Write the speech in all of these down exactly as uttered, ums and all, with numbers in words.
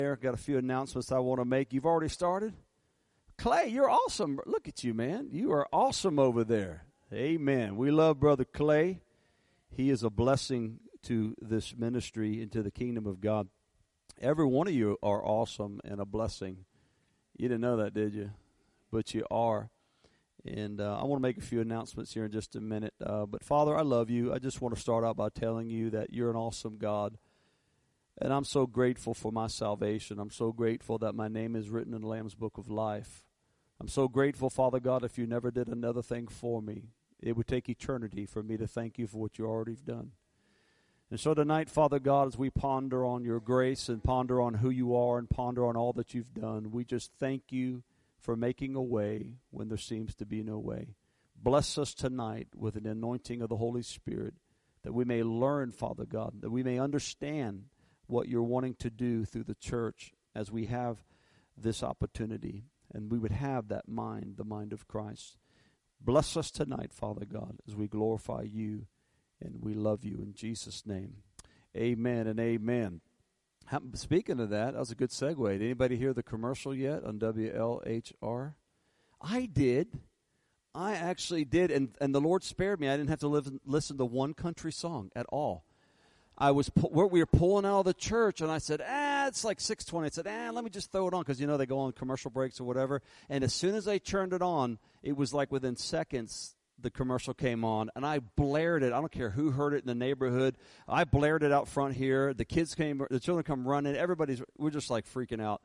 there. Got a few announcements I want to make. You've already started? Clay, you're awesome. Look at you, man. You are awesome over there. Amen. We love Brother Clay. He is a blessing to this ministry and to the kingdom of God. Every one of you are awesome and a blessing. You didn't know that, did you? But you are. And uh, I want to make a few announcements here in just a minute. Uh, but, Father, I love you. I just want to start out by telling you that you're an awesome God. And I'm so grateful for my salvation. I'm so grateful that my name is written in the Lamb's Book of Life. I'm so grateful, Father God, if you never did another thing for me, it would take eternity for me to thank you for what you already have done. And so tonight, Father God, as we ponder on your grace and ponder on who you are and ponder on all that you've done, we just thank you for making a way when there seems to be no way. Bless us tonight with an anointing of the Holy Spirit, that we may learn, Father God, that we may understand what you're wanting to do through the church as we have this opportunity, and we would have that mind, the mind of Christ. Bless us tonight, Father God, as we glorify you, and we love you in Jesus' name. Amen and amen. Speaking of that, that was a good segue. Did anybody hear the commercial yet on W L H R? I did. I actually did, and, and the Lord spared me. I didn't have to live, listen to one country song at all. I was we were pulling out of the church, and I said, ah, it's like six twenty. I said, ah, let me just throw it on, because, you know, they go on commercial breaks or whatever. And as soon as I turned it on, it was like within seconds the commercial came on, and I blared it. I don't care who heard it in the neighborhood. I blared it out front here. The kids came, the children come running. Everybody's, we're just like freaking out.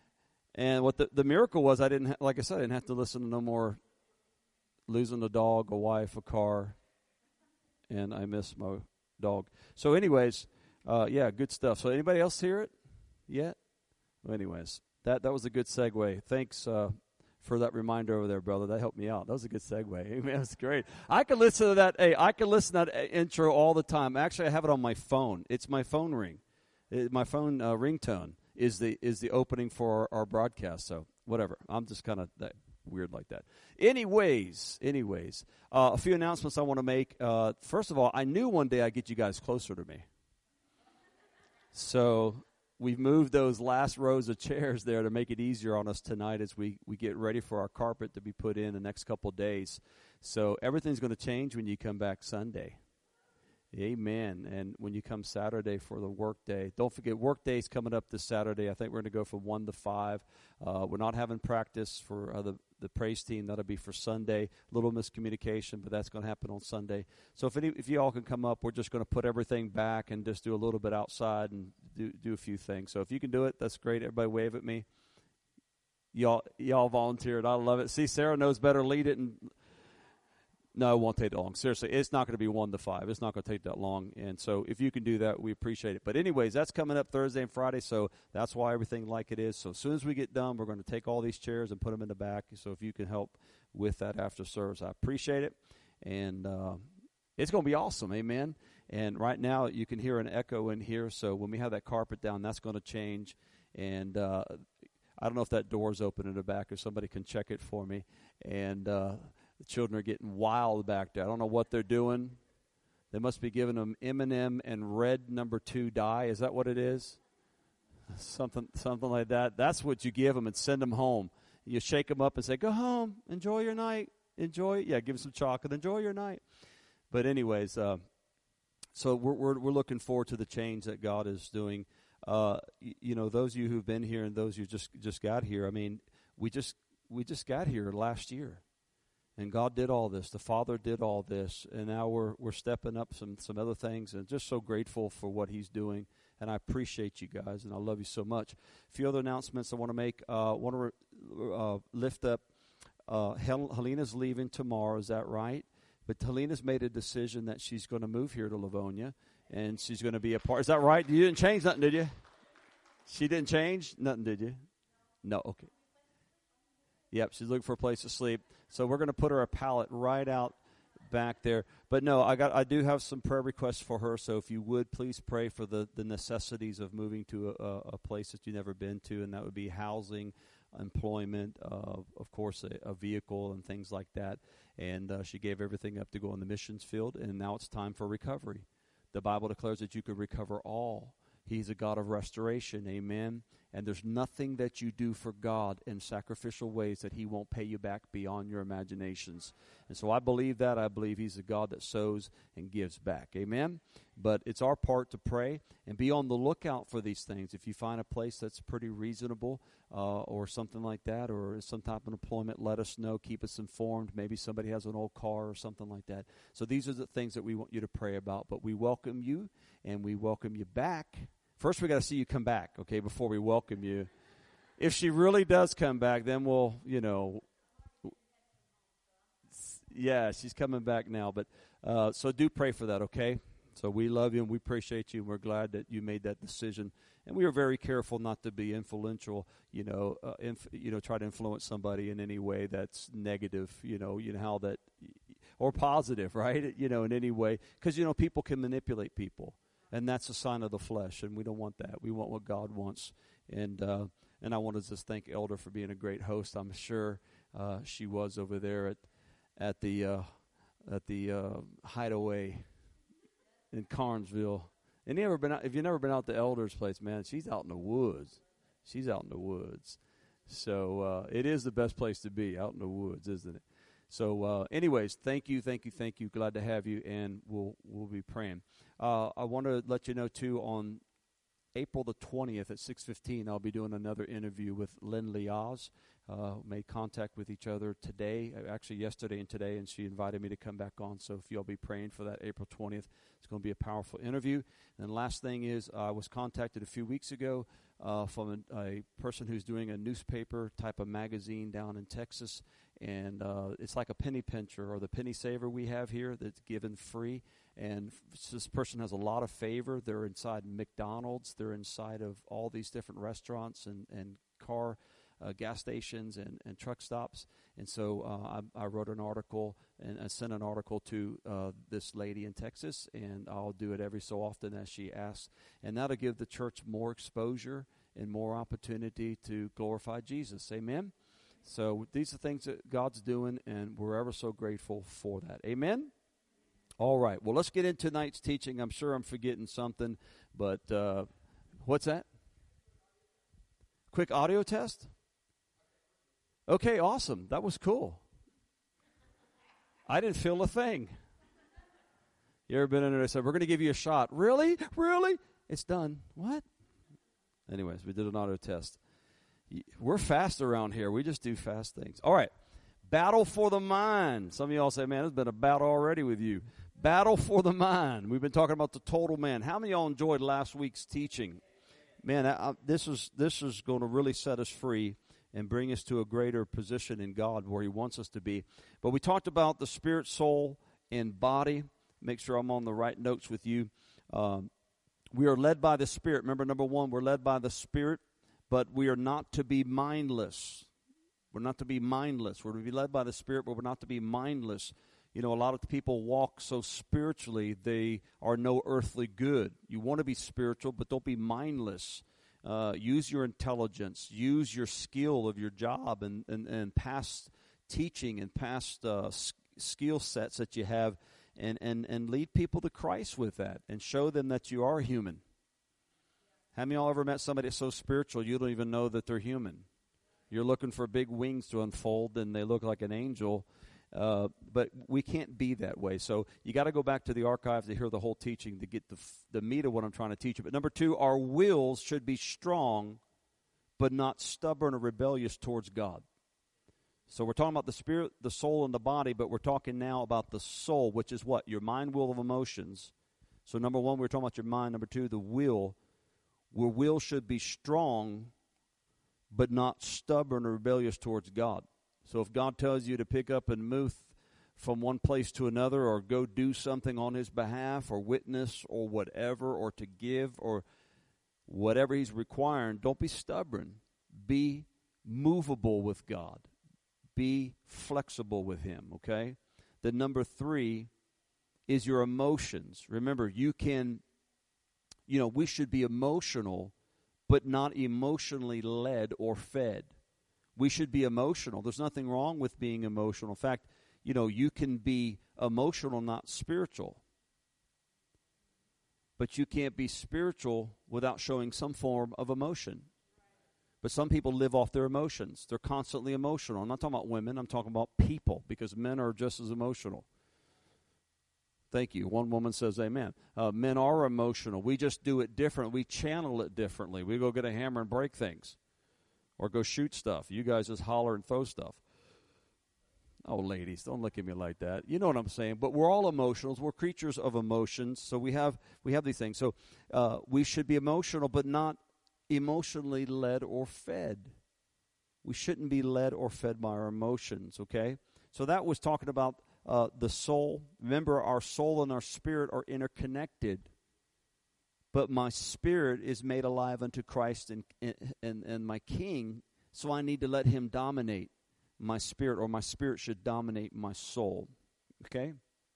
And what the, the miracle was, I didn't, ha- like I said, I didn't have to listen to no more losing a dog, a wife, a car, and I miss my dog. So anyways, uh, yeah, good stuff. So anybody else hear it yet? Well, anyways, that, that was a good segue. Thanks uh, for that reminder over there, brother. That helped me out. That was a good segue. Amen. That's great. I can listen to that. Hey, I can listen to that intro all the time. Actually, I have it on my phone. It's my phone ring. It, my phone uh, ringtone is the is the opening for our, our broadcast. So whatever. I'm just kind of that weird like that. Anyways, anyways, uh, a few announcements I want to make. Uh, first of all, I knew one day I'd get you guys closer to me. So we've moved those last rows of chairs there to make it easier on us tonight as we, we get ready for our carpet to be put in the next couple of days. So everything's going to change when you come back Sunday. Amen. And when you come Saturday for the work day, don't forget work day's coming up this Saturday. I think we're going to go from one to five. Uh, we're not having practice for uh, the, the praise team. That'll be for Sunday. A little miscommunication, but that's going to happen on Sunday. So if any, if you all can come up, we're just going to put everything back and just do a little bit outside and do do a few things. So if you can do it, that's great. Everybody wave at me. Y'all y'all volunteered. I love it. See, Sarah knows better. Lead it and. No, it won't take that long. Seriously, it's not going to be one to five. It's not going to take that long. And so if you can do that, we appreciate it. But anyways, that's coming up Thursday and Friday, so that's why everything like it is. So as soon as we get done, we're going to take all these chairs and put them in the back. So if you can help with that after service, I appreciate it. And uh, it's going to be awesome, amen. And right now you can hear an echo in here. So when we have that carpet down, that's going to change. And uh, I don't know if that door's open in the back, if somebody can check it for me. And uh the children are getting wild back there. I don't know what they're doing. They must be giving them M and M and red number two dye. Is that what it is? Something something like that. That's what you give them and send them home. You shake them up and say, go home. Enjoy your night. Enjoy. Yeah, give them some chocolate. Enjoy your night. But anyways, uh, so we're, we're we're looking forward to the change that God is doing. Uh, you, you know, those of you who've been here and those who just just got here, I mean, we just we just got here last year. And God did all this. The Father did all this. And now we're we're stepping up some, some other things. And just so grateful for what he's doing. And I appreciate you guys. And I love you so much. A few other announcements I want to make. I uh, want to re- uh, lift up. Uh, Hel- Helena's leaving tomorrow. Is that right? But Helena's made a decision that she's going to move here to Livonia. And she's going to be a part. Is that right? You didn't change nothing, did you? She didn't change nothing, did you? No, okay. Yep, she's looking for a place to sleep. So we're going to put her a pallet right out back there. But no, I got I do have some prayer requests for her. So if you would, please pray for the, the necessities of moving to a, a place that you've never been to, and that would be housing, employment, uh, of course, a, a vehicle and things like that. And uh, she gave everything up to go in the missions field, and now it's time for recovery. The Bible declares that you could recover all. He's a God of restoration, amen. And there's nothing that you do for God in sacrificial ways that he won't pay you back beyond your imaginations. And so I believe that. I believe he's a God that sows and gives back, amen. But it's our part to pray and be on the lookout for these things. If you find a place that's pretty reasonable uh, or something like that, or some type of employment, let us know. Keep us informed. Maybe somebody has an old car or something like that. So these are the things that we want you to pray about. But we welcome you, and we welcome you back. First, we got to see you come back, okay, before we welcome you. If she really does come back, then we'll, you know, yeah, she's coming back now. But uh, so do pray for that, okay? So we love you and we appreciate you, and we're glad that you made that decision. And we are very careful not to be influential, you know, uh, inf- you know, try to influence somebody in any way that's negative, you know, you know how that, or positive, right? You know, in any way, because you know people can manipulate people. And that's a sign of the flesh, and we don't want that. We want what God wants. And uh, and I want to just thank Elder for being a great host. I'm sure uh, she was over there at at the uh, at the uh, Hideaway in Carnesville. And you ever been out, if you've never been out to Elder's place, man, she's out in the woods. She's out in the woods. So uh, it is the best place to be, out in the woods, isn't it? So, uh, anyways, thank you, thank you, thank you. Glad to have you, and we'll we'll be praying. Uh, I want to let you know too, on April the twentieth at six fifteen, I'll be doing another interview with Lynn Liaz. Uh, made contact with each other today, actually yesterday and today, and she invited me to come back on. So if you'll be praying for that April twentieth, it's going to be a powerful interview. And the last thing is, I was contacted a few weeks ago uh, from a, a person who's doing a newspaper type of magazine down in Texas. And uh, it's like a penny pincher or the penny saver we have here that's given free. And f- this person has a lot of favor. They're inside McDonald's. They're inside of all these different restaurants and, and car uh, gas stations and, and truck stops. And so uh, I, I wrote an article and I sent an article to uh, this lady in Texas, and I'll do it every so often as she asks. And that'll give the church more exposure and more opportunity to glorify Jesus. Amen? So these are things that God's doing, and we're ever so grateful for that. Amen? All right. Well, let's get into tonight's teaching. I'm sure I'm forgetting something, but uh, what's that? Quick audio test? Okay, awesome. That was cool. I didn't feel a thing. You ever been in there and said, we're going to give you a shot. Really? Really? It's done. What? Anyways, we did an audio test. We're fast around here. We just do fast things. All right. Battle for the mind. Some of y'all say, man, it's been a battle already with you. Battle for the mind. We've been talking about the total man. How many of y'all enjoyed last week's teaching? Man, I, I, this is this is going to really set us free and bring us to a greater position in God where he wants us to be. But we talked about the spirit, soul, and body. Make sure I'm on the right notes with you. Um, we are led by the Spirit. Remember, number one, we're led by the Spirit. But we are not to be mindless. We're not to be mindless. We're to be led by the Spirit, but we're not to be mindless. You know, a lot of people walk so spiritually, they are no earthly good. You want to be spiritual, but don't be mindless. Uh, use your intelligence. Use your skill of your job and, and, and past teaching and past uh, skill sets that you have, and, and, and lead people to Christ with that and show them that you are human. How many of y'all ever met somebody that's so spiritual you don't even know that they're human? You're looking for big wings to unfold, and they look like an angel. Uh, but we can't be that way. So you got to go back to the archives to hear the whole teaching to get the, f- the meat of what I'm trying to teach you. But number two, our wills should be strong, but not stubborn or rebellious towards God. So we're talking about the spirit, the soul, and the body, but we're talking now about the soul, which is what? Your mind, will, of emotions. So number one, we're talking about your mind. Number two, the will. Where will should be strong, but not stubborn or rebellious towards God. So if God tells you to pick up and move from one place to another, or go do something on his behalf, or witness, or whatever, or to give, or whatever he's requiring, don't be stubborn. Be movable with God. Be flexible with him, okay? The number three is your emotions. Remember, you can... You know, we should be emotional, but not emotionally led or fed. We should be emotional. There's nothing wrong with being emotional. In fact, you know, you can be emotional, not spiritual. but you can't be spiritual without showing some form of emotion. But some people live off their emotions. They're constantly emotional. I'm not talking about women. I'm talking about people, because men are just as emotional. Thank you. One woman says amen. Uh, men are emotional. We just do it different. We channel it differently. We go get a hammer and break things or go shoot stuff. You guys just holler and throw stuff. Oh, ladies, don't look at me like that. You know what I'm saying. But we're all emotionals. We're creatures of emotions. So we have we have these things. So uh, we should be emotional, but not emotionally led or fed. We shouldn't be led or fed by our emotions, okay? So that was talking about uh, the soul. Remember, our soul and our spirit are interconnected. But my spirit is made alive unto Christ and, and, and my King, so I need to let him dominate my spirit, or my spirit should dominate my soul, okay?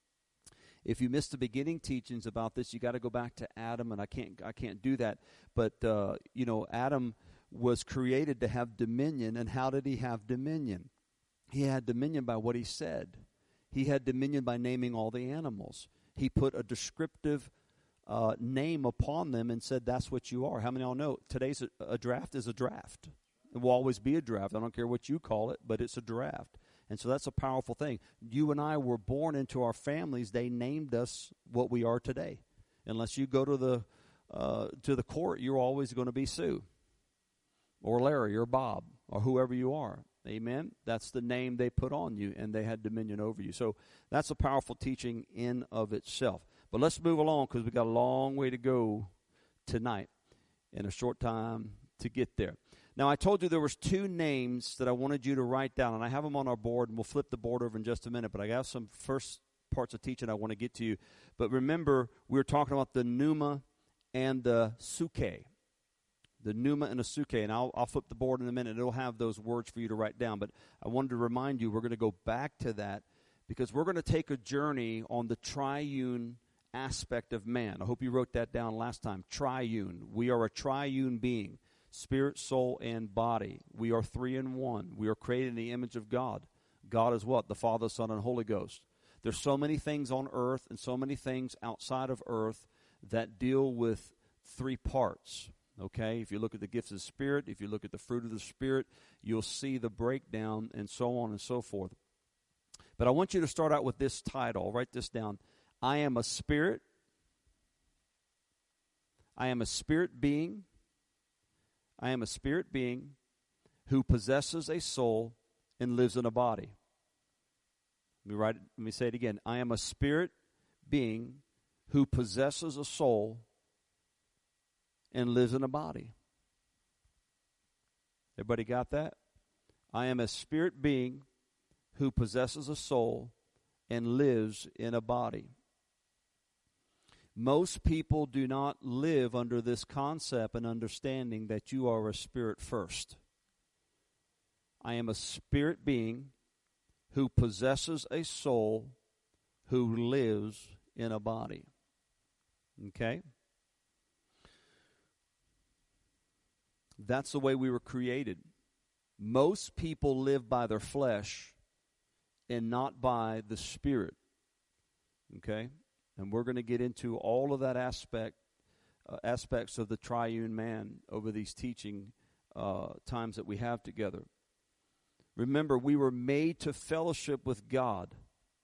If you missed the beginning teachings about this, you got to go back to Adam, and I can't I can't do that. But, uh, you know, Adam was created to have dominion, and how did he have dominion? He had dominion by what he said. He had dominion by naming all the animals. He put a descriptive uh, name upon them and said, that's what you are. How many of y'all know today's a, a draft is a draft? It will always be a draft. I don't care what you call it, but it's a draft. And so that's a powerful thing. You and I were born into our families. They named us what we are today. Unless you go to the uh, to the court, you're always going to be Sue or Larry or Bob or whoever you are. Amen? That's the name they put on you, and they had dominion over you. So that's a powerful teaching in of itself. But let's move along, because we've got a long way to go tonight and a short time to get there. Now, I told you there was two names that I wanted you to write down, and I have them on our board, and we'll flip the board over in just a minute, but I got some first parts of teaching I want to get to you. But remember, we were talking about the pneuma and the suke. The pneuma and the suke, and I'll, I'll flip the board in a minute. It'll have those words for you to write down, but I wanted to remind you we're going to go back to that, because we're going to take a journey on the triune aspect of man. I hope you wrote that down last time. Triune. We are a triune being. Spirit, soul, and body. We are three in one. We are created in the image of God. God is what? The Father, Son, and Holy Ghost. There's so many things on earth and so many things outside of earth that deal with three parts. Okay? If you look at the gifts of the Spirit, if you look at the fruit of the Spirit, you'll see the breakdown and so on and so forth. But I want you to start out with this title. Write this down. I am a spirit. I am a spirit being. I am a spirit being who possesses a soul and lives in a body. Let me write it, let me say it again. I am a spirit being who possesses a soul and lives in a body. Everybody got that? I am a spirit being who possesses a soul and lives in a body. Most people do not live under this concept and understanding that you are a spirit first. I am a spirit being who possesses a soul who lives in a body. Okay? That's the way we were created. Most people live by their flesh and not by the Spirit. Okay? And we're going to get into all of that aspect, uh, aspects of the triune man over these teaching uh, times that we have together. Remember, we were made to fellowship with God.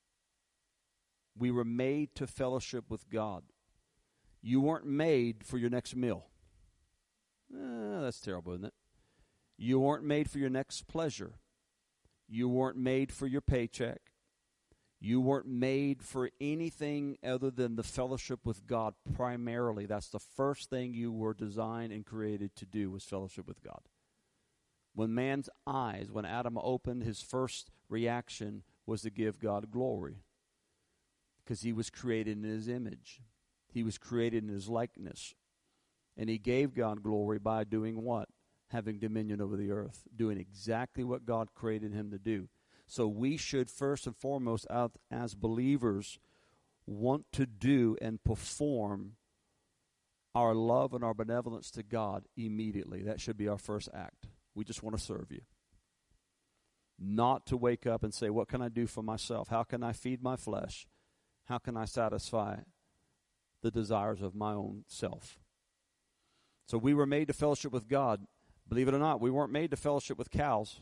We were made to fellowship with God. You weren't made for your next meal. Eh, that's terrible, isn't it? You weren't made for your next pleasure. You weren't made for your paycheck. You weren't made for anything other than the fellowship with God primarily. That's the first thing you were designed and created to do, was fellowship with God. When man's eyes, when Adam opened, his first reaction was to give God glory, because he was created in his image. He was created in his likeness. And he gave God glory by doing what? Having dominion over the earth, doing exactly what God created him to do. So we should first and foremost, out as believers, want to do and perform our love and our benevolence to God immediately. That should be our first act. We just want to serve you. Not to wake up and say, what can I do for myself? How can I feed my flesh? How can I satisfy the desires of my own self. So we were made to fellowship with God. Believe it or not, we weren't made to fellowship with cows.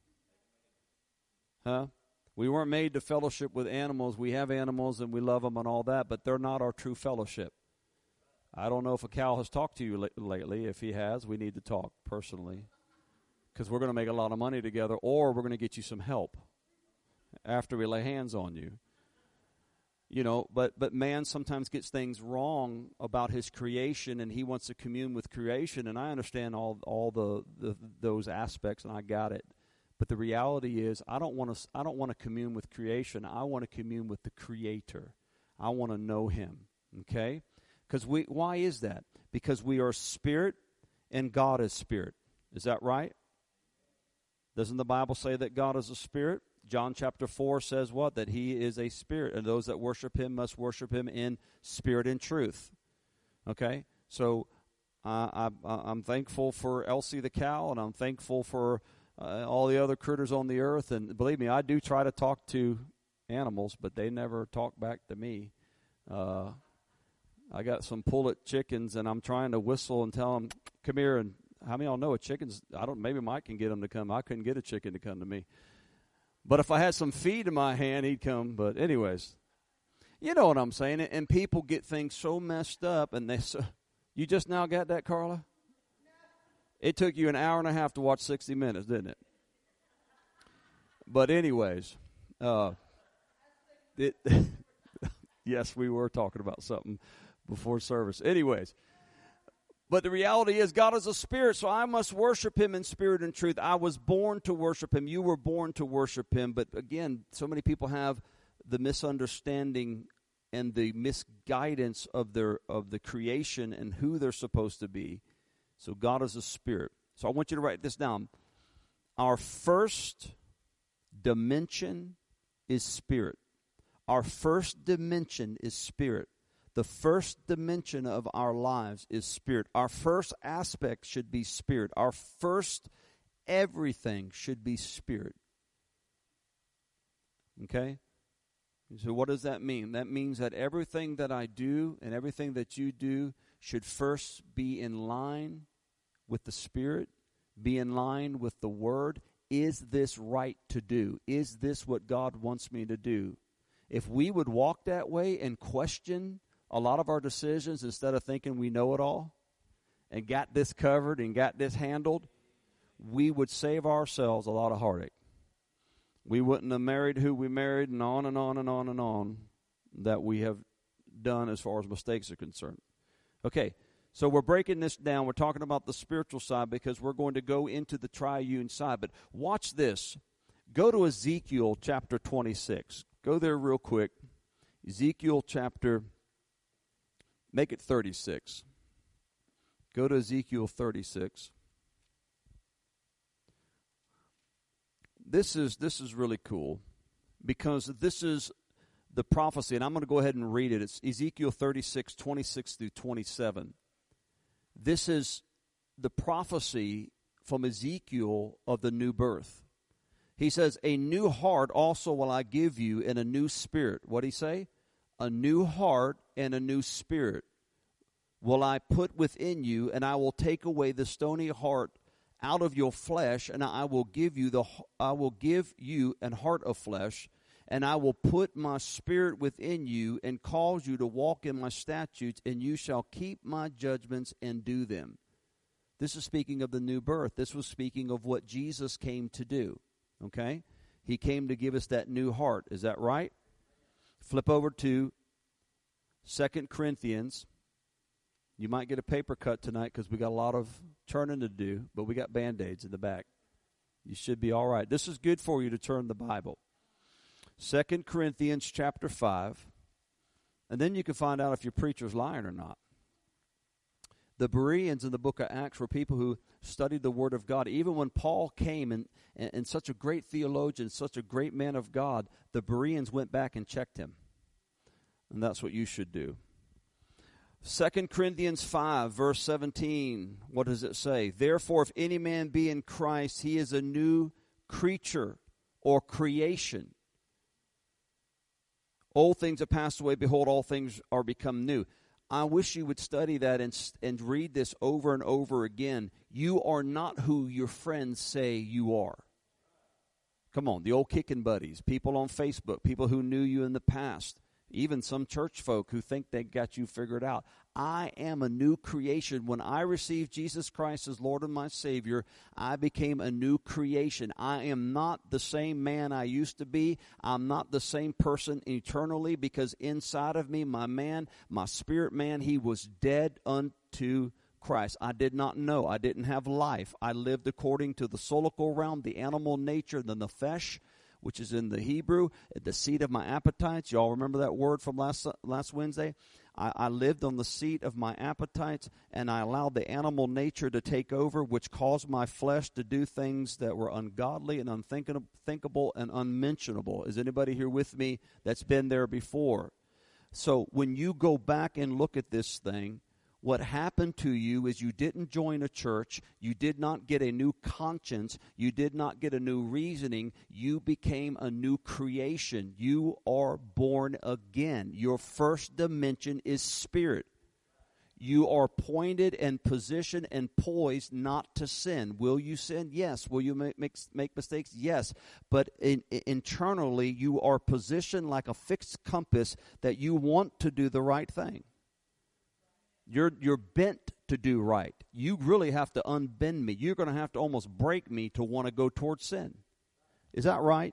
Huh? We weren't made to fellowship with animals. We have animals and we love them and all that, but they're not our true fellowship. I don't know if a cow has talked to you l- lately. If he has, we need to talk personally, because we're going to make a lot of money together, or we're going to get you some help after we lay hands on you. You know, but but man sometimes gets things wrong about his creation, and he wants to commune with creation, and I understand all all the, the those aspects, and I got it. But the reality is, I don't want to I don't want to commune with creation. I want to commune with the Creator. I want to know Him. Okay? Because we why is that? Because we are spirit, and God is spirit. Is that right? Doesn't the Bible say that God is a spirit? John chapter four says what? That He is a spirit, and those that worship Him must worship Him in spirit and truth. Okay? So uh, I, I'm thankful for Elsie the cow, and I'm thankful for uh, all the other critters on the earth. And believe me, I do try to talk to animals, but they never talk back to me. Uh, I got some pullet chickens, and I'm trying to whistle and tell them, come here. And how many of y'all know a chicken's, I don't, maybe Mike can get them to come. I couldn't get a chicken to come to me. But if I had some feed in my hand, he'd come. But anyways, you know what I'm saying. And people get things so messed up. And they so, you just now got that, Carla? It took you an hour and a half to watch sixty minutes, didn't it? But anyways, uh, it, yes, we were talking about something before service. Anyways. But the reality is God is a spirit, so I must worship Him in spirit and truth. I was born to worship Him. You were born to worship Him. But again, so many people have the misunderstanding and the misguidance of their of the creation and who they're supposed to be. So God is a spirit. So I want you to write this down. Our first dimension is spirit. Our first dimension is spirit. The first dimension of our lives is spirit. Our first aspect should be spirit. Our first everything should be spirit. Okay? So what does that mean? That means that everything that I do and everything that you do should first be in line with the Spirit, be in line with the Word. Is this right to do? Is this what God wants me to do? If we would walk that way and question a lot of our decisions instead of thinking we know it all and got this covered and got this handled, we would save ourselves a lot of heartache. We wouldn't have married who we married, and on and on and on and on that we have done as far as mistakes are concerned. Okay, so we're breaking this down. We're talking about the spiritual side because we're going to go into the triune side. But watch this. Go to Ezekiel chapter twenty-six. Go there real quick. Ezekiel chapter, make it thirty-six. Go to Ezekiel thirty-six. This is this is really cool because this is the prophecy, and I'm going to go ahead and read it. It's Ezekiel thirty-six, twenty-six through twenty-seven. This is the prophecy from Ezekiel of the new birth. He says, a new heart also will I give you, and a new spirit. What did he say? A new heart and a new spirit will I put within you, and I will take away the stony heart out of your flesh, and I will give you the I will give you an heart of flesh, and I will put my spirit within you and cause you to walk in my statutes, and you shall keep my judgments and do them. This is speaking of the new birth. This was speaking of what Jesus came to do. Okay? He came to give us that new heart. Is that right? Flip over to Second Corinthians. You might get a paper cut tonight because we got a lot of turning to do, but we got Band-Aids in the back. You should be all right. This is good for you to turn the Bible. Second Corinthians chapter five. And then you can find out if your preacher's lying or not. The Bereans in the book of Acts were people who studied the Word of God. Even when Paul came and, and, and such a great theologian, such a great man of God, the Bereans went back and checked him. And that's what you should do. Second Corinthians five, verse seventeen, what does it say? Therefore, if any man be in Christ, he is a new creature or creation. Old things have passed away. Behold, all things are become new. I wish you would study that and, and read this over and over again. You are not who your friends say you are. Come on, the old kicking buddies, people on Facebook, people who knew you in the past, even some church folk who think they got you figured out. I am a new creation. When I received Jesus Christ as Lord and my Savior, I became a new creation. I am not the same man I used to be. I'm not the same person eternally, because inside of me, my man, my spirit man, he was dead unto Christ. I did not know. I didn't have life. I lived according to the solical realm, the animal nature, the nephesh, which is in the Hebrew, the seat of my appetites. Y'all remember that word from last last Wednesday? I, I lived on the seat of my appetites, and I allowed the animal nature to take over, which caused my flesh to do things that were ungodly and unthinkable and unmentionable. Is anybody here with me that's been there before? So when you go back and look at this thing, what happened to you is you didn't join a church, you did not get a new conscience, you did not get a new reasoning, you became a new creation. You are born again. Your first dimension is spirit. You are pointed and positioned and poised not to sin. Will you sin? Yes. Will you make make, make mistakes? Yes. But in, in, internally, you are positioned like a fixed compass that you want to do the right thing. You're you're bent to do right. You really have to unbend me. You're going to have to almost break me to want to go towards sin. Is that right?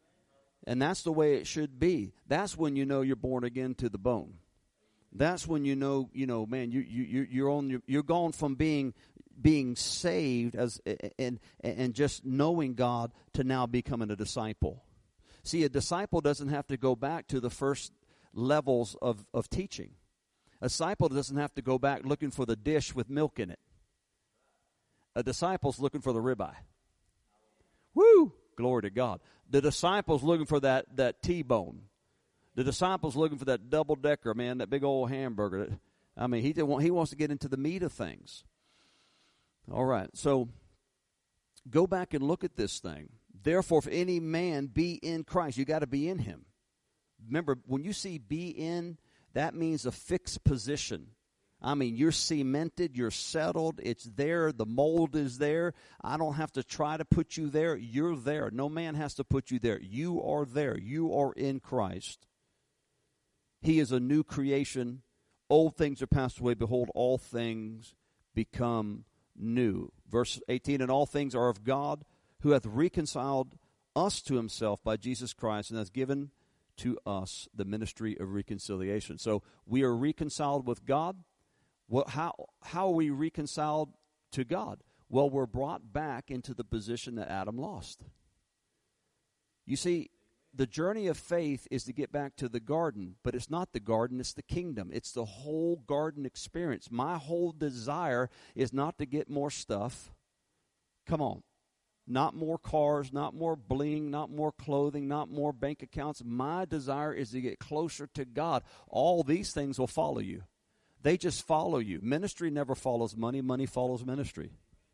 And that's the way it should be. That's when you know you're born again to the bone. That's when you know, you know, man, you you you're on your, you're gone from being being saved as and and just knowing God to now becoming a disciple. See, a disciple doesn't have to go back to the first levels of, of teaching. A disciple doesn't have to go back looking for the dish with milk in it. A disciple's looking for the ribeye. Woo! Glory to God. The disciple's looking for that, that T-bone. The disciple's looking for that double-decker, man, that big old hamburger. I mean, he, didn't want, he wants to get into the meat of things. All right, so go back and look at this thing. Therefore, if any man be in Christ, you got to be in him. Remember, when you see be in, that means a fixed position. I mean, you're cemented, you're settled, it's there, the mold is there. I don't have to try to put you there. You're there. No man has to put you there. You are there. You are in Christ. He is a new creation. Old things are passed away. Behold, all things become new. Verse eighteen, and all things are of God, who hath reconciled us to himself by Jesus Christ, and hath given to us the ministry of reconciliation. So we are reconciled with God. Well, how how are we reconciled to God? Well, we're brought back into the position that Adam lost. You see, the journey of faith is to get back to the garden, but it's not the garden, it's the kingdom. It's the whole garden experience. My whole desire is not to get more stuff. Come on. Not more cars, not more bling, not more clothing, not more bank accounts. My desire is to get closer to God. All these things will follow you. They just follow you. Ministry never follows money. Money follows ministry.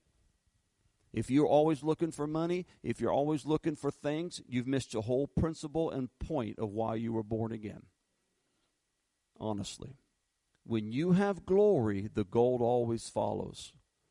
If you're always looking for money, if you're always looking for things, you've missed the whole principle and point of why you were born again. Honestly. When you have glory, the gold always follows.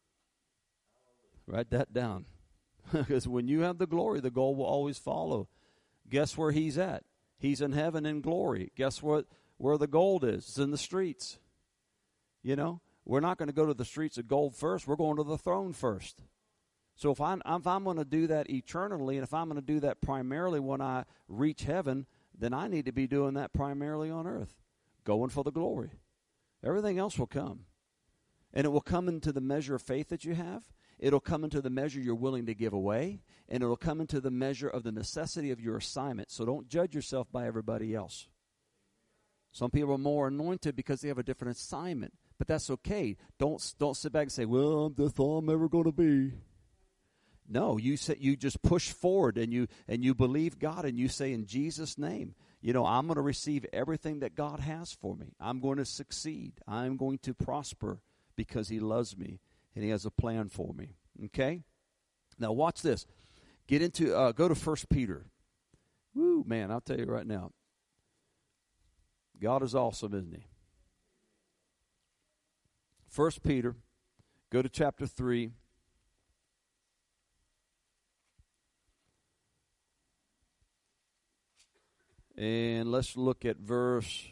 Write that down. Because when you have the glory, the gold will always follow. Guess where he's at? He's in heaven in glory. Guess what? Where the gold is? It's in the streets. You know, we're not going to go to the streets of gold first. We're going to the throne first. So if I'm, if I'm going to do that eternally, and if I'm going to do that primarily when I reach heaven, then I need to be doing that primarily on earth, going for the glory. Everything else will come. And it will come into the measure of faith that you have. It'll come into the measure you're willing to give away, and it'll come into the measure of the necessity of your assignment. So don't judge yourself by everybody else. Some people are more anointed because they have a different assignment, but that's okay. Don't don't sit back and say, "Well, that's all I'm ever going to be." No, you say, you just push forward and you and you believe God, and you say, "In Jesus' name, you know, I'm going to receive everything that God has for me. I'm going to succeed. I'm going to prosper because He loves me." And He has a plan for me. Okay? Now watch this. Get into, uh, go to First Peter. Woo, man, I'll tell you right now. God is awesome, isn't He? First Peter, go to chapter three. And let's look at verse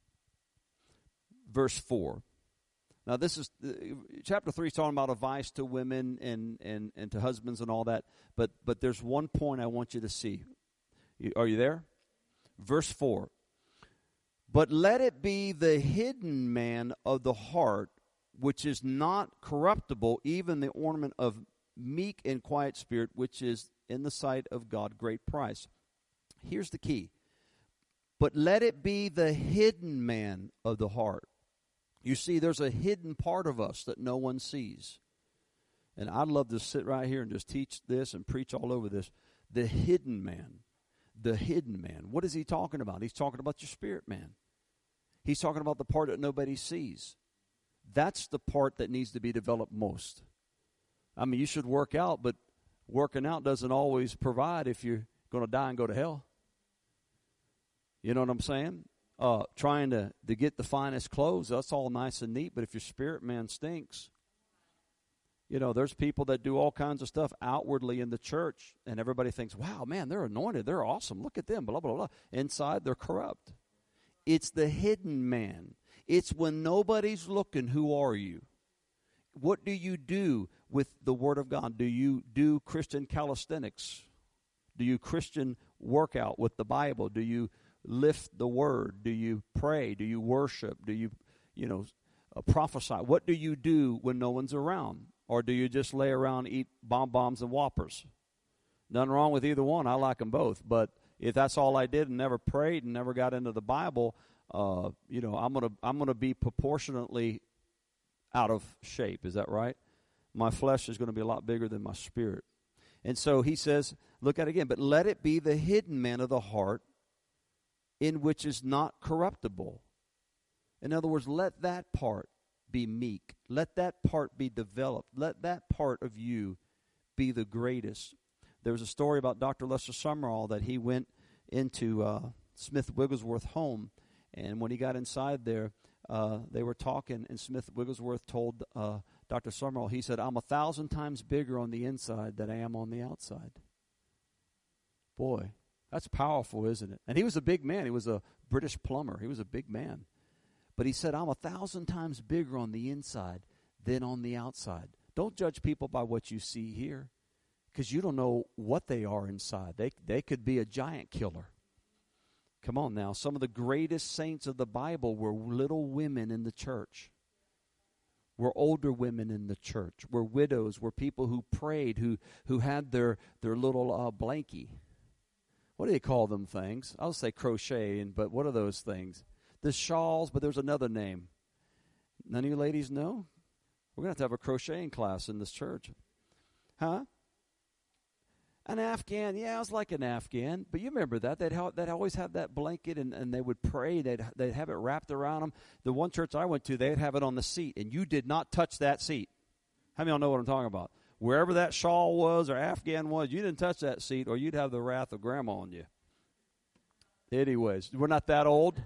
verse four. Now, this is uh, chapter three is talking about advice to women and, and, and to husbands and all that. But but there's one point I want you to see. You, are you there? Verse four. But let it be the hidden man of the heart, which is not corruptible, even the ornament of meek and quiet spirit, which is in the sight of God great price. Here's the key. But let it be the hidden man of the heart. You see, there's a hidden part of us that no one sees. And I'd love to sit right here and just teach this and preach all over this. The hidden man. The hidden man. What is he talking about? He's talking about your spirit man. He's talking about the part that nobody sees. That's the part that needs to be developed most. I mean, you should work out, but working out doesn't always provide if you're going to die and go to hell. You know what I'm saying? Uh, trying to, to get the finest clothes, that's all nice and neat, but if your spirit man stinks, you know, there's people that do all kinds of stuff outwardly in the church, and everybody thinks, wow, man, they're anointed, they're awesome, look at them, blah, blah, blah. Inside, they're corrupt. It's the hidden man. It's when nobody's looking, who are you? What do you do with the Word of God? Do you do Christian calisthenics? Do you Christian workout with the Bible? Do you lift the Word? Do you pray? Do you worship? Do you, you know, uh, prophesy? What do you do when no one's around? Or do you just lay around, eat bonbons and Whoppers? Nothing wrong with either one. I like them both. But if that's all I did and never prayed and never got into the Bible, uh, you know, I'm gonna I'm gonna be proportionately out of shape. Is that right? My flesh is going to be a lot bigger than my spirit. And so he says, look at it again. But let it be the hidden man of the heart, in which is not corruptible. In other words, let that part be meek. Let that part be developed. Let that part of you be the greatest. There was a story about Doctor Lester Sumrall that he went into uh, Smith Wigglesworth home, and when he got inside there, uh, they were talking, and Smith Wigglesworth told uh, Doctor Sumrall, he said, I'm a thousand times bigger on the inside than I am on the outside. Boy, that's powerful, isn't it? And he was a big man. He was a British plumber. He was a big man. But he said, I'm a thousand times bigger on the inside than on the outside. Don't judge people by what you see here, because you don't know what they are inside. They, they could be a giant killer. Come on now. Some of the greatest saints of the Bible were little women in the church. Were older women in the church. Were widows. Were people who prayed, who, who had their, their little uh, blankie. What do they call them things? I'll say crocheting, but what are those things? The shawls, but there's another name. None of you ladies know? We're going to have to have a crocheting class in this church. Huh? An Afghan. Yeah, it was like an Afghan. But you remember that. They'd, ha- they'd always have that blanket, and, and they would pray. They'd, they'd have it wrapped around them. The one church I went to, they'd have it on the seat, and you did not touch that seat. How many of y'all know what I'm talking about? Wherever that shawl was or Afghan was, you didn't touch that seat, or you'd have the wrath of grandma on you. Anyways, we're not that old.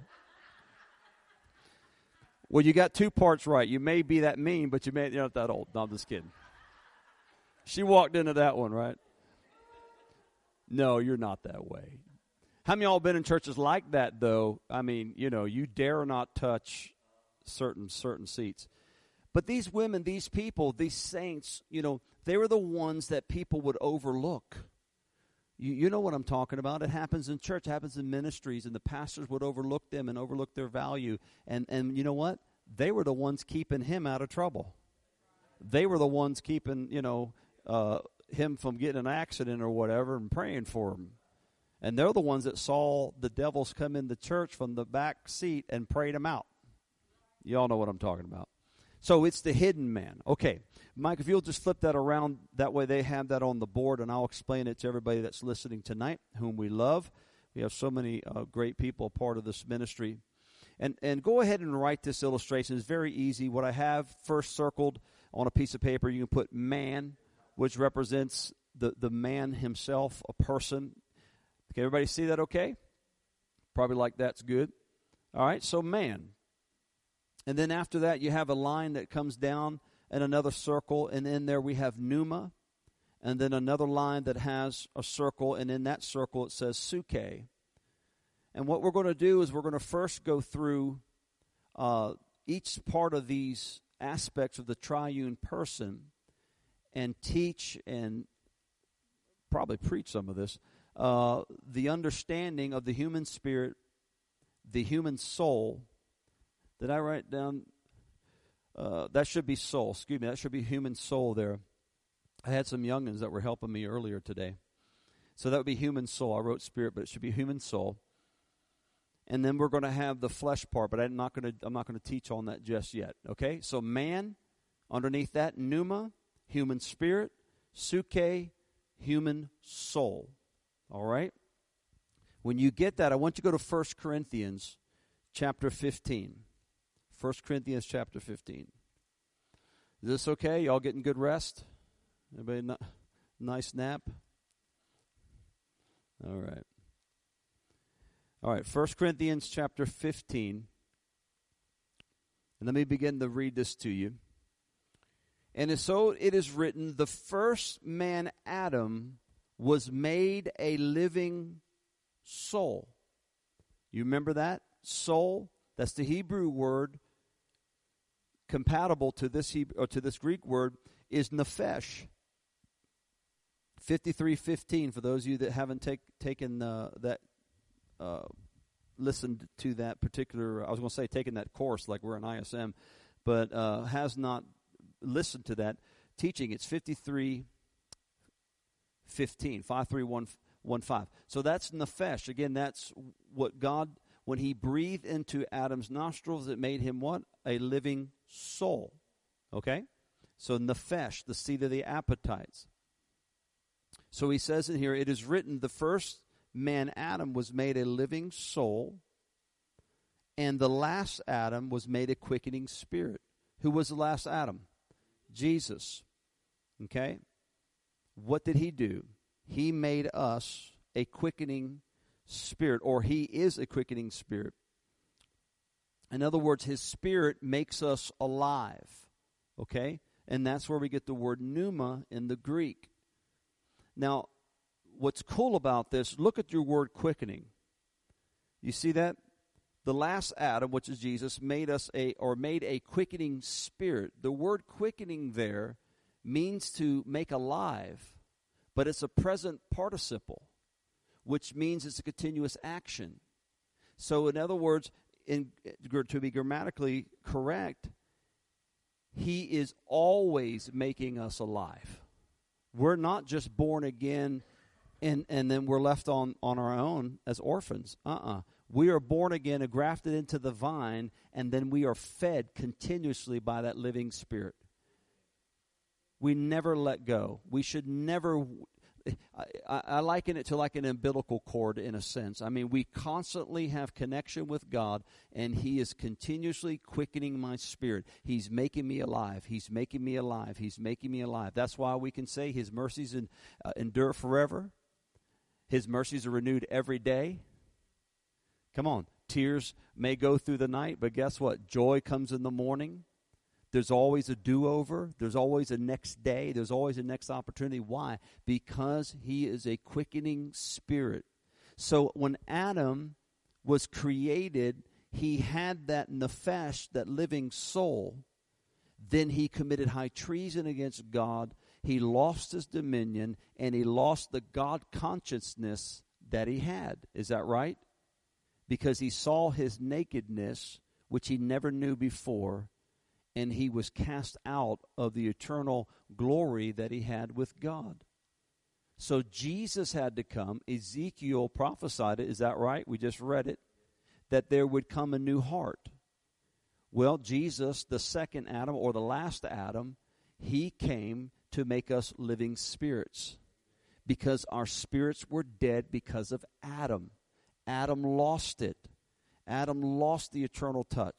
Well, you got two parts right. You may be that mean, but you may, you're not that old. No, I'm just kidding. She walked into that one, right? No, you're not that way. How many of y'all been in churches like that, though? I mean, you know, you dare not touch certain certain seats. But these women, these people, these saints, you know, they were the ones that people would overlook. You, you know what I'm talking about. It happens in church, it happens in ministries, and the pastors would overlook them and overlook their value. And, and you know what? They were the ones keeping him out of trouble. They were the ones keeping, you know, uh, him from getting an accident or whatever and praying for him. And they're the ones that saw the devils come in the church from the back seat and prayed him out. You all know what I'm talking about. So it's the hidden man. Okay, Mike, if you'll just flip that around, that way they have that on the board, and I'll explain it to everybody that's listening tonight, whom we love. We have so many uh, great people part of this ministry. And and go ahead and write this illustration. It's very easy. What I have first circled on a piece of paper, you can put man, which represents the, the man himself, a person. Can everybody see that okay? Probably like that's good. All right, so man. And then after that, you have a line that comes down and another circle, and in there we have pneuma, and then another line that has a circle, and in that circle it says psuche. And what we're going to do is we're going to first go through uh, each part of these aspects of the triune person and teach and probably preach some of this, uh, the understanding of the human spirit, the human soul. Did I write down? Uh, that should be soul. Excuse me. That should be human soul there. I had some youngins that were helping me earlier today. So that would be human soul. I wrote spirit, but it should be human soul. And then we're going to have the flesh part, but I'm not going to I'm not going to teach on that just yet. Okay? So man, underneath that, pneuma, human spirit, psuche, human soul. All right? When you get that, I want you to go to First Corinthians chapter fifteen. First Corinthians chapter fifteen. Is this okay? Y'all getting good rest? Everybody n- nice nap? All right. All right, First Corinthians chapter fifteen. And let me begin to read this to you. And so it is written, the first man, Adam, was made a living soul. You remember that? Soul, that's the Hebrew word compatible to this Hebrew, or to this Greek word is nephesh. fifty-three fifteen, for those of you that haven't take, taken uh, that Uh, listened to that particular, I was going to say taken that course like we're in I S M, but uh, has not listened to that teaching. It's fifty-three fifteen, five three one one five. So that's nephesh. Again, that's what God, when he breathed into Adam's nostrils, it made him what? A living soul. Okay? So nephesh, the seat of the appetites. So he says in here, it is written, the first man, Adam, was made a living soul, and the last Adam was made a quickening spirit. Who was the last Adam? Jesus. Okay? What did he do? He made us a quickening spirit, or he is a quickening spirit. In other words, his spirit makes us alive. Okay? And that's where we get the word pneuma in the Greek. Now, what's cool about this, look at your word quickening. You see that? The last Adam, which is Jesus, made us a, or made a quickening spirit. The word quickening there means to make alive, but it's a present participle, which means it's a continuous action. So in other words, in, to be grammatically correct, he is always making us alive. We're not just born again And and then we're left on, on our own as orphans. Uh-uh. We are born again and grafted into the vine, and then we are fed continuously by that living spirit. We never let go. We should never, I, I, I liken it to like an umbilical cord in a sense. I mean, we constantly have connection with God, and he is continuously quickening my spirit. He's making me alive. He's making me alive. He's making me alive. That's why we can say his mercies in, uh, endure forever. His mercies are renewed every day. Come on. Tears may go through the night, but guess what? Joy comes in the morning. There's always a do-over. There's always a next day. There's always a next opportunity. Why? Because he is a quickening spirit. So when Adam was created, he had that nephesh, that living soul. Then he committed high treason against God. He lost his dominion, and he lost the God consciousness that he had. Is that right? Because he saw his nakedness, which he never knew before, and he was cast out of the eternal glory that he had with God. So Jesus had to come. Ezekiel prophesied it. Is that right? We just read it. That there would come a new heart. Well, Jesus, the second Adam, or the last Adam, he came to make us living spirits, because our spirits were dead because of Adam. Adam lost it. Adam lost the eternal touch.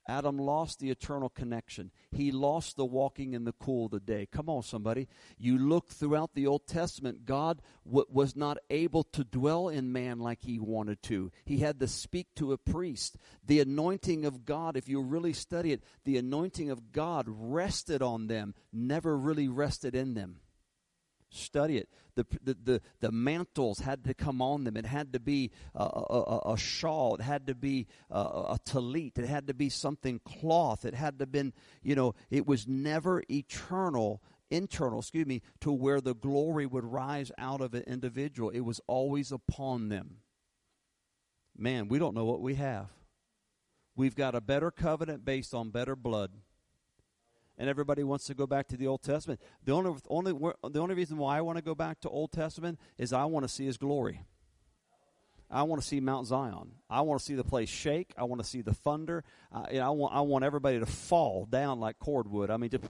Adam lost the eternal connection. He lost the walking in the cool of the day. Come on, somebody. You look throughout the Old Testament, God w- was not able to dwell in man like he wanted to. He had to speak to a priest. The anointing of God, if you really study it, the anointing of God rested on them, never really rested in them. Study it. The, the the the mantles had to come on them. It had to be a, a, a shawl. It had to be a, a tallit. It had to be something cloth. It had to have been, you know, it was never eternal, internal, excuse me, to where the glory would rise out of an individual. It was always upon them. Man, we don't know what we have. We've got a better covenant based on better blood. And everybody wants to go back to the Old Testament. The only, only, the only reason why I want to go back to Old Testament is I want to see His glory. I want to see Mount Zion. I want to see the place shake. I want to see the thunder. Uh, I want, I want everybody to fall down like cordwood. I mean, just,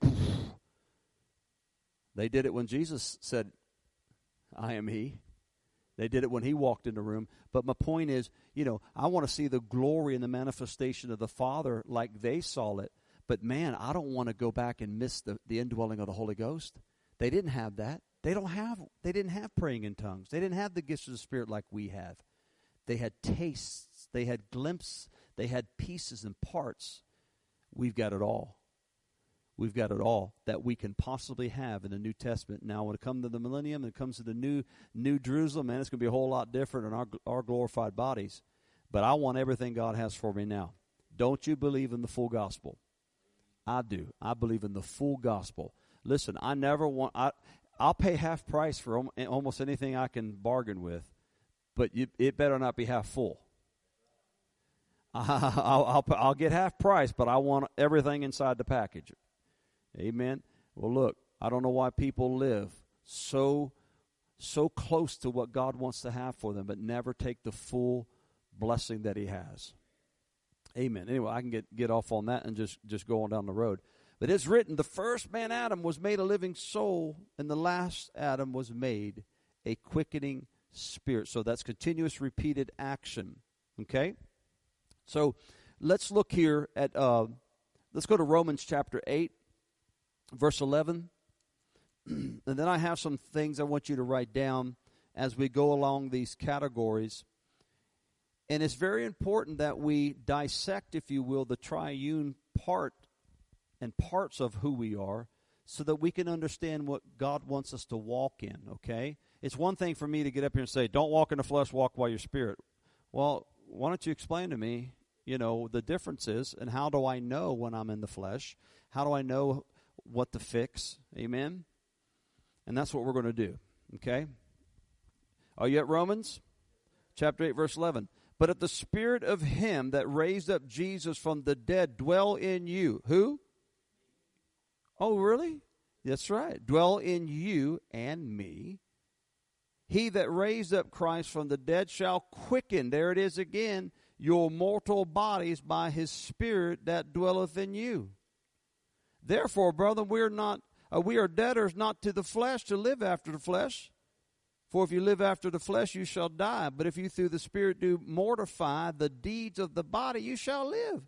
they did it when Jesus said, "I am He." They did it when He walked in the room. But my point is, you know, I want to see the glory and the manifestation of the Father like they saw it. But man, I don't want to go back and miss the, the indwelling of the Holy Ghost. They didn't have that. They don't have. They didn't have praying in tongues. They didn't have the gifts of the Spirit like we have. They had tastes. They had glimpses. They had pieces and parts. We've got it all. We've got it all that we can possibly have in the New Testament. Now, when it comes to the millennium, it comes to the new New Jerusalem, man, it's going to be a whole lot different in our our glorified bodies. But I want everything God has for me now. Don't you believe in the full gospel? I do. I believe in the full gospel. Listen, I never want, I, I'll pay half price for almost anything I can bargain with, but you, it better not be half full. I'll, I'll, I'll get half price, but I want everything inside the package. Amen. Well, look, I don't know why people live so, so close to what God wants to have for them, but never take the full blessing that He has. Amen. Anyway, I can get, get off on that and just, just go on down the road. But it's written, the first man, Adam, was made a living soul, and the last Adam was made a quickening spirit. So that's continuous repeated action. Okay? So let's look here at, uh, let's go to Romans chapter eight, verse eleven. And then I have some things I want you to write down as we go along these categories. And it's very important that we dissect, if you will, the triune part and parts of who we are so that we can understand what God wants us to walk in, okay? It's one thing for me to get up here and say, don't walk in the flesh, walk by your spirit. Well, why don't you explain to me, you know, the differences and how do I know when I'm in the flesh? How do I know what to fix? Amen? And that's what we're going to do, okay? Are you at Romans? Chapter eight, verse eleven. But if the spirit of Him that raised up Jesus from the dead dwell in you. Who? Oh, really? That's right. Dwell in you and me. He that raised up Christ from the dead shall quicken, there it is again, your mortal bodies by His Spirit that dwelleth in you. Therefore, brother, we are not uh, we are debtors not to the flesh to live after the flesh. For if you live after the flesh, you shall die. But if you through the Spirit do mortify the deeds of the body, you shall live.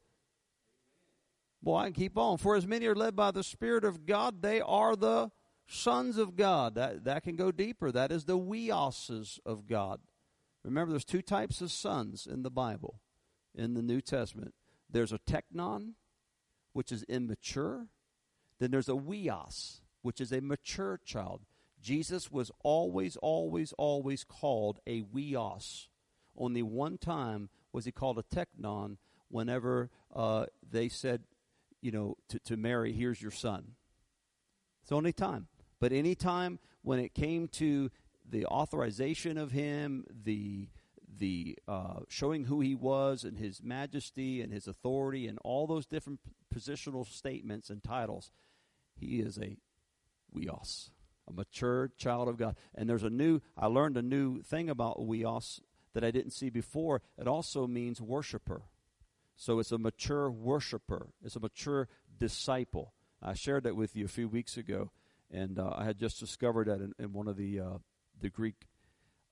Boy, I can keep on. For as many are led by the Spirit of God, they are the sons of God. That, that can go deeper. That is the weoses of God. Remember, there's two types of sons in the Bible, in the New Testament. There's a teknon, which is immature. Then there's a weos, which is a mature child. Jesus was always, always, always called a weos. Only one time was He called a teknon whenever uh, they said, you know, to, to Mary, here's your son. It's the only time. But any time when it came to the authorization of Him, the the uh, showing who He was and His majesty and His authority and all those different positional statements and titles, He is a weos. A mature child of God. And there's a new, I learned a new thing about weos that I didn't see before. It also means worshiper. So it's a mature worshiper. It's a mature disciple. I shared that with you a few weeks ago, and uh, I had just discovered that in, in one of the uh, the Greek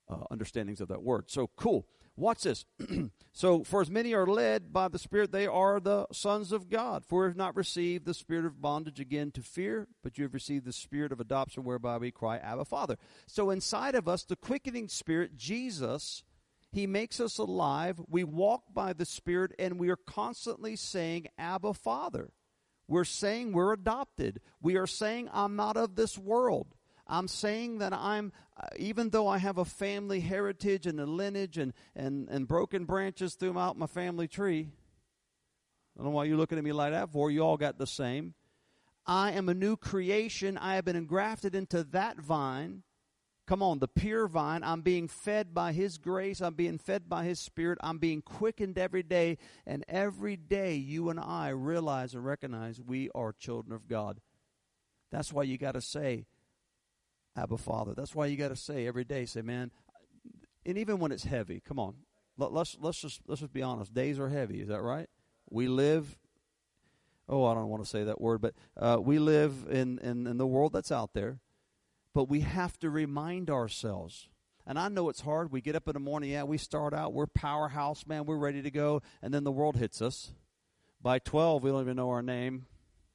uh, understandings of that word. So, cool. Watch this. So, for as many are led by the Spirit, they are the sons of God. For we have not received the spirit of bondage again to fear, but you have received the spirit of adoption whereby we cry, Abba, Father. So, inside of us, the quickening Spirit, Jesus, He makes us alive. We walk by the Spirit, and we are constantly saying, Abba, Father. We're saying we're adopted. We are saying I'm not of this world. I'm saying that I'm, uh, even though I have a family heritage and a lineage and, and, and broken branches throughout my family tree, I don't know why you're looking at me like that for. You all got the same. I am a new creation. I have been engrafted into that vine. Come on, the pure vine. I'm being fed by His grace. I'm being fed by His Spirit. I'm being quickened every day. And every day you and I realize and recognize we are children of God. That's why you got to say, Abba, Father. That's why you got to say every day, say, man, and even when it's heavy, come on, let, let's let's just let's just be honest. Days are heavy, is that right? We live. Oh, I don't want to say that word, but uh, we live in, in in the world that's out there. But we have to remind ourselves. And I know it's hard. We get up in the morning, yeah, we start out, we're powerhouse, man, we're ready to go, and then the world hits us. By twelve, we don't even know our name.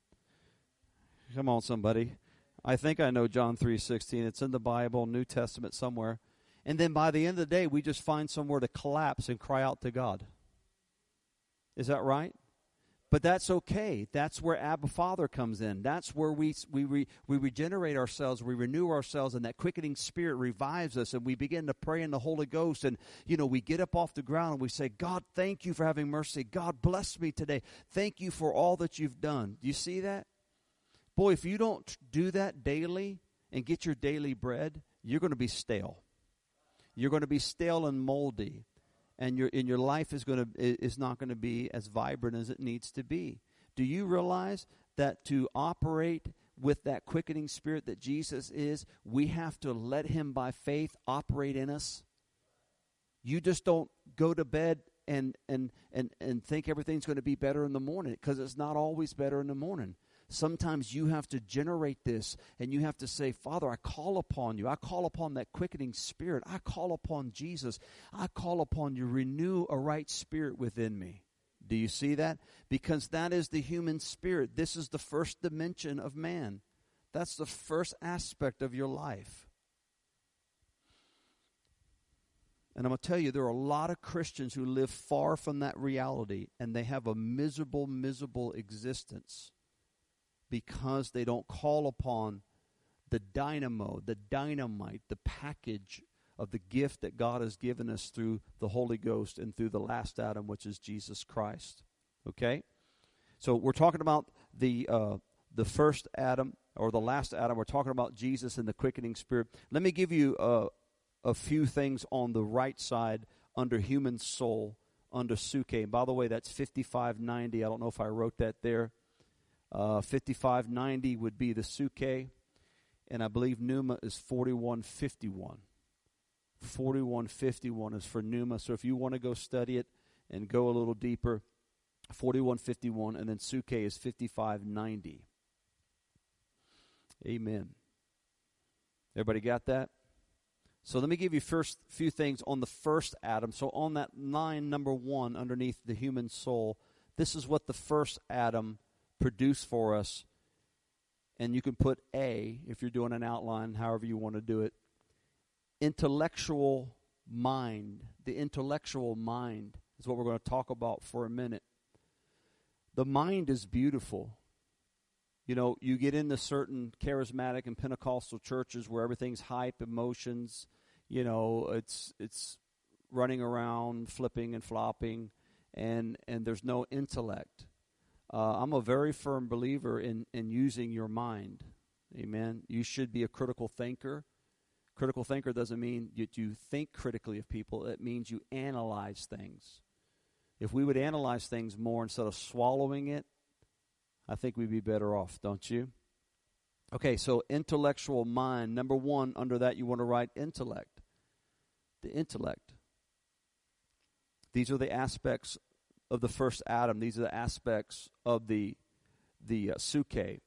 Come on, somebody. I think I know John three sixteen. It's in the Bible, New Testament somewhere. And then by the end of the day, we just find somewhere to collapse and cry out to God. Is that right? But that's okay. That's where Abba Father comes in. That's where we we we, we regenerate ourselves, we renew ourselves, and that quickening Spirit revives us, and we begin to pray in the Holy Ghost. And, you know, we get up off the ground and we say, God, thank you for having mercy. God, bless me today. Thank you for all that you've done. Do you see that? Boy, if you don't do that daily and get your daily bread, you're going to be stale. You're going to be stale and moldy, and your in your life is going to is not going to be as vibrant as it needs to be. Do you realize that to operate with that quickening Spirit that Jesus is, we have to let Him by faith operate in us? You just don't go to bed and and and and think everything's going to be better in the morning, because it's not always better in the morning. Sometimes you have to generate this, and you have to say, Father, I call upon you. I call upon that quickening Spirit. I call upon Jesus. I call upon you. Renew a right spirit within me. Do you see that? Because that is the human spirit. This is the first dimension of man. That's the first aspect of your life. And I'm going to tell you, there are a lot of Christians who live far from that reality, and they have a miserable, miserable existence, because they don't call upon the dynamo, the dynamite, the package of the gift that God has given us through the Holy Ghost and through the last Adam, which is Jesus Christ. Okay? So we're talking about the uh, the first Adam, or the last Adam. We're talking about Jesus and the quickening Spirit. Let me give you uh, a few things on the right side under human soul, under Suke. And by the way, that's fifty-five ninety. I don't know if I wrote that there. Uh, fifty-five ninety would be the Suke, and I believe Pneuma is forty-one fifty-one. forty-one fifty-one is for Pneuma. So if you want to go study it and go a little deeper, forty-one fifty-one, and then Suke is fifty-five ninety. Amen. Everybody got that? So let me give you first few things on the first Adam. So on that line number one underneath the human soul, this is what the first Adam produce for us. And you can put A, if you're doing an outline, however you want to do it. Intellectual mind. The intellectual mind is what we're going to talk about for a minute. The mind is beautiful. You know, you get into certain charismatic and Pentecostal churches where everything's hype, emotions. You know, it's it's running around, flipping and flopping, and and there's no intellect. Uh, I'm a very firm believer in, in using your mind. Amen. You should be a critical thinker. Critical thinker doesn't mean that you think critically of people. It means you analyze things. If we would analyze things more instead of swallowing it, I think we'd be better off, don't you? Okay, so intellectual mind. Number one, under that you want to write intellect. The intellect. These are the aspects of the first Adam. These are the aspects of the the uh, Suke.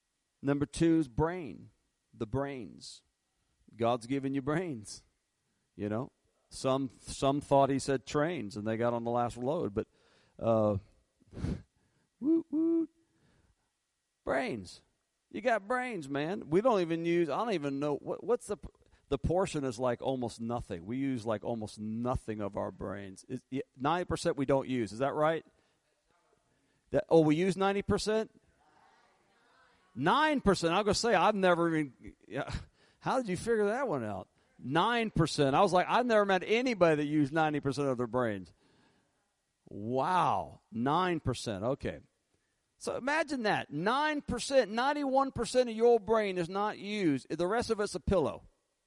Number two is brain, the brains. God's given you brains. You know, some some thought he said trains, and they got on the last load. But uh, woot woot, brains. You got brains, man. We don't even use. I don't even know what what's the the portion is like almost nothing. We use like almost nothing of our brains. Ninety percent we don't use. Is that right? That oh, we use ninety percent. Nine percent. I'm gonna say I've never even. Yeah, how did you figure that one out? Nine percent. I was like, I've never met anybody that used ninety percent of their brains. Wow, nine percent. Okay, so imagine that nine percent, ninety-one percent of your brain is not used. The rest of it's a pillow.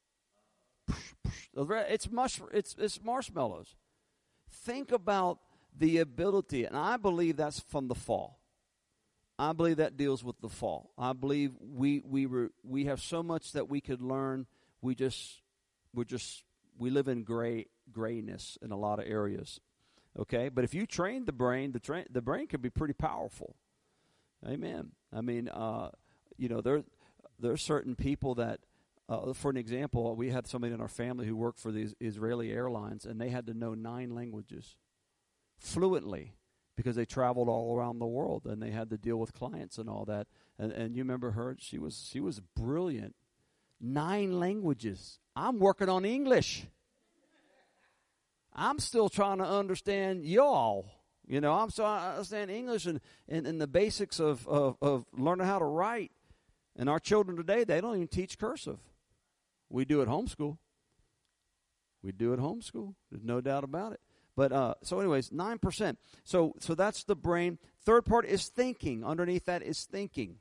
It's mush. It's it's marshmallows. Think about the ability, and I believe that's from the fall. I believe that deals with the fall. I believe we we were we have so much that we could learn. We just we're just we live in gray grayness in a lot of areas. Okay, but if you train the brain, the train the brain can be pretty powerful. Amen. I mean, uh, you know, there there are certain people that, uh, for an example, we had somebody in our family who worked for the Israeli Airlines, and they had to know nine languages fluently because they traveled all around the world, and they had to deal with clients and all that. And and you remember her? She was she was brilliant. Nine languages. I'm working on English. I'm still trying to understand y'all. You know, I'm still trying to understand English and, and, and the basics of, of, of learning how to write. And our children today, they don't even teach cursive. We do at homeschool. We do at homeschool. There's no doubt about it. But uh, so anyways, nine percent. So so that's the brain. Third part is thinking. Underneath that is thinking.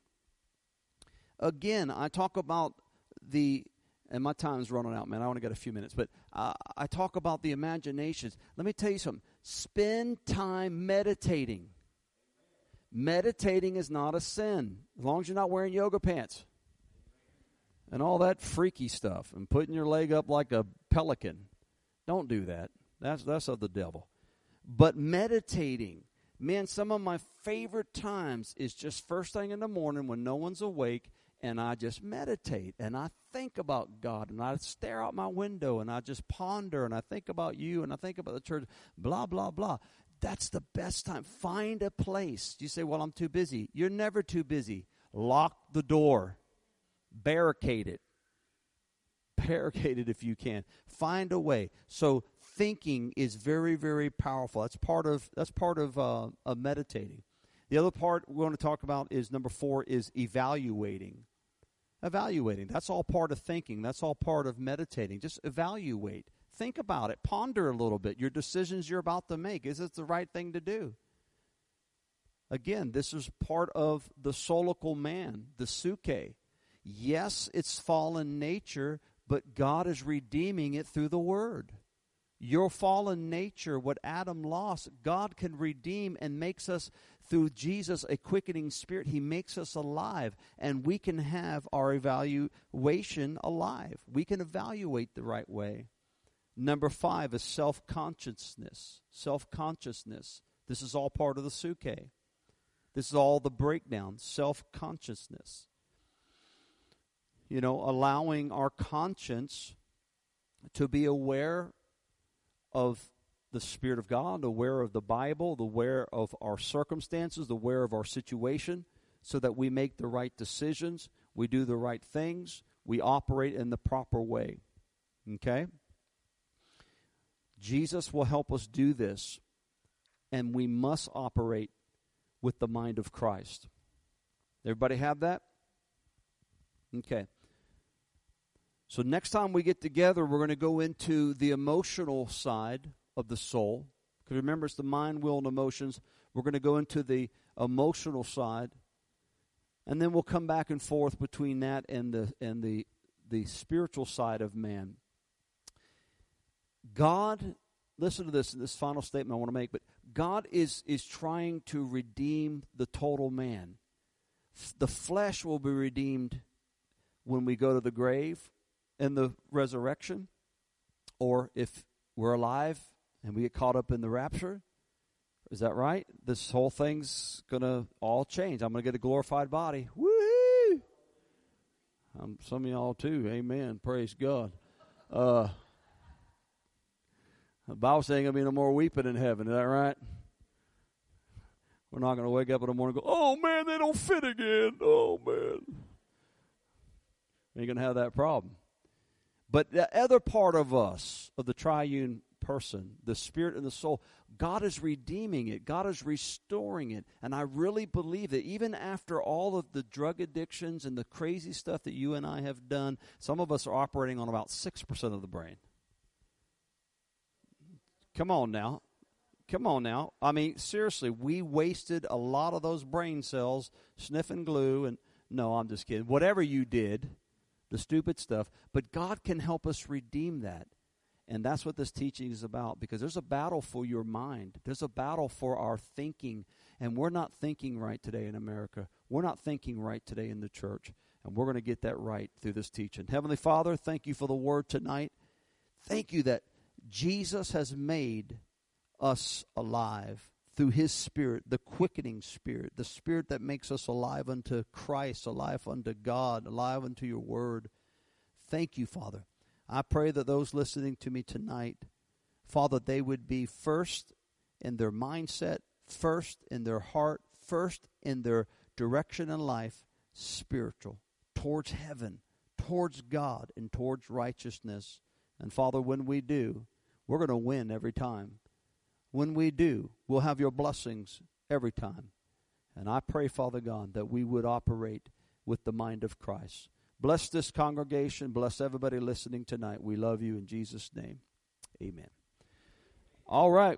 Again, I talk about the, and my time's running out, man. I only got a few minutes. But uh, I talk about the imaginations. Let me tell you something. Spend time meditating. Meditating is not a sin, as long as you're not wearing yoga pants and all that freaky stuff and putting your leg up like a pelican. Don't do that. That's that's of the devil. But meditating, man, some of my favorite times is just first thing in the morning when no one's awake, and I just meditate, and I think about God, and I stare out my window, and I just ponder, and I think about you, and I think about the church, blah, blah, blah. That's the best time. Find a place. You say, well, I'm too busy. You're never too busy. Lock the door. Barricade it. Barricade it if you can. Find a way. So thinking is very, very powerful. That's part of that's part of, uh, of meditating. The other part we want to talk about is number four is evaluating. Evaluating. That's all part of thinking. That's all part of meditating. Just evaluate. Think about it. Ponder a little bit. Your decisions you're about to make. Is it the right thing to do? Again, this is part of the solical man, the suke. Yes, it's fallen nature, but God is redeeming it through the Word. Your fallen nature, what Adam lost, God can redeem and makes us, through Jesus, a quickening spirit. He makes us alive, and we can have our evaluation alive. We can evaluate the right way. Number five is self-consciousness. Self-consciousness. This is all part of the suke. This is all the breakdown. Self-consciousness. You know, allowing our conscience to be aware of the Spirit of God, aware of the Bible, aware of our circumstances, aware of our situation, so that we make the right decisions, we do the right things, we operate in the proper way. Okay? Jesus will help us do this, and we must operate with the mind of Christ. Everybody have that? Okay. So next time we get together, we're going to go into the emotional side of the soul. Because remember, it's the mind, will, and emotions. We're going to go into the emotional side, and then we'll come back and forth between that and the and the the spiritual side of man. God, listen to this, this final statement I want to make, but God is, is trying to redeem the total man. F- the flesh will be redeemed when we go to the grave and the resurrection, or if we're alive and we get caught up in the rapture. Is that right? This whole thing's going to all change. I'm going to get a glorified body. Woo-hoo! Um, some of y'all too. Amen. Praise God. Uh The Bible's saying there'll be no more weeping in heaven. Is that right? We're not going to wake up in the morning and go, oh, man, they don't fit again. Oh, man. We ain't going to have that problem. But the other part of us, of the triune person, the spirit and the soul, God is redeeming it. God is restoring it. And I really believe that even after all of the drug addictions and the crazy stuff that you and I have done, some of us are operating on about six percent of the brain. Come on now. Come on now. I mean, seriously, we wasted a lot of those brain cells sniffing glue. And no, I'm just kidding. Whatever you did, the stupid stuff. But God can help us redeem that. And that's what this teaching is about, because there's a battle for your mind. There's a battle for our thinking. And we're not thinking right today in America. We're not thinking right today in the church. And we're going to get that right through this teaching. Heavenly Father, thank you for the word tonight. Thank you that Jesus has made us alive through his Spirit, the quickening Spirit, the Spirit that makes us alive unto Christ, alive unto God, alive unto your word. Thank you, Father. I pray that those listening to me tonight, Father, they would be first in their mindset, first in their heart, first in their direction in life, spiritual, towards heaven, towards God, and towards righteousness. And Father, when we do, we're going to win every time. When we do, we'll have your blessings every time. And I pray, Father God, that we would operate with the mind of Christ. Bless this congregation. Bless everybody listening tonight. We love you in Jesus' name. Amen. All right.